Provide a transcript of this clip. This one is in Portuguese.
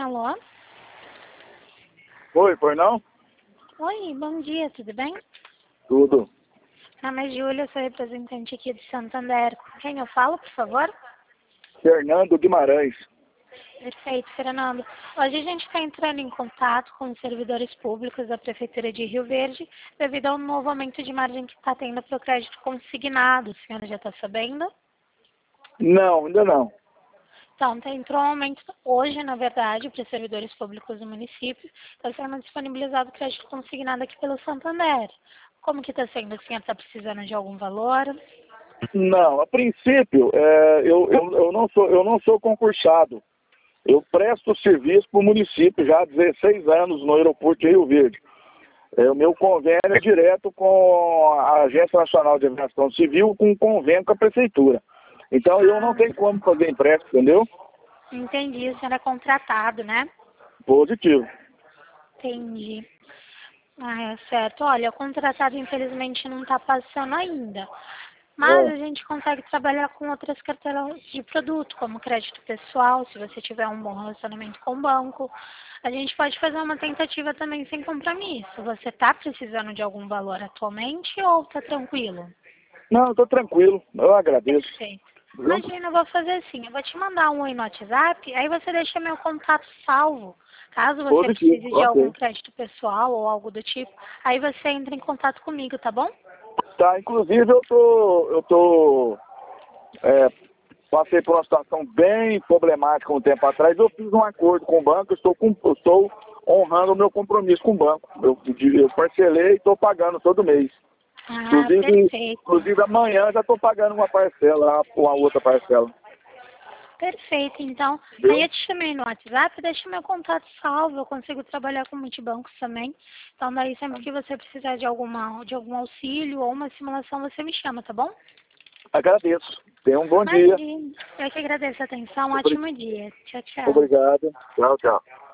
Alô? Oi, pois não? Oi, bom dia, tudo bem? Tudo. Meu nome é Júlia, sou representante aqui de Santander. Com quem eu falo, por favor? Fernando Guimarães. Perfeito, Fernando. Hoje a gente está entrando em contato com os servidores públicos da Prefeitura de Rio Verde devido ao novo aumento de margem que está tendo para o crédito consignado. O senhor já está sabendo? Não, ainda não. Então, entrou um aumento hoje, na verdade, para os servidores públicos do município. Está sendo disponibilizado o crédito consignado aqui pelo Santander. Como que está sendo? O senhor está precisando de algum valor? Não, a princípio, eu não sou concursado. Eu presto serviço para o município já há 16 anos no aeroporto de Rio Verde. O meu convênio é direto com a Agência Nacional de Aviação Civil, com um convênio com a prefeitura. Então eu não tenho como fazer empréstimo, entendeu? Entendi, o senhor é contratado, né? Positivo. Entendi. Ah, é certo. Olha, o contratado infelizmente não está passando ainda. Mas a gente consegue trabalhar com outras carteiras de produto, como crédito pessoal, se você tiver um bom relacionamento com o banco. A gente pode fazer uma tentativa também sem compromisso. Você está precisando de algum valor atualmente ou está tranquilo? Não, estou tranquilo. Eu agradeço. Perfeito. Viu? Imagina, eu vou fazer assim, eu vou te mandar um oi no WhatsApp, aí você deixa meu contato salvo. Caso você Positivo, precise de algum ok. crédito pessoal ou algo do tipo, aí você entra em contato comigo, tá bom? Tá, inclusive passei por uma situação bem problemática um tempo atrás. Eu fiz um acordo com o banco, estou honrando o meu compromisso com o banco. Eu parcelei e estou pagando todo mês. Ah, perfeito. Inclusive amanhã já estou pagando uma parcela, uma outra parcela. Perfeito, então. Aí Viu? eu te chamei no WhatsApp, deixa meu contato salvo, eu consigo trabalhar com multibancos também. Então daí sempre que você precisar de algum auxílio ou uma simulação, você me chama, tá bom? Agradeço. Tenha um bom dia. Imagina. Eu que agradeço a atenção, um Obri- ótimo dia. Tchau, tchau. Obrigado. Tchau, tchau.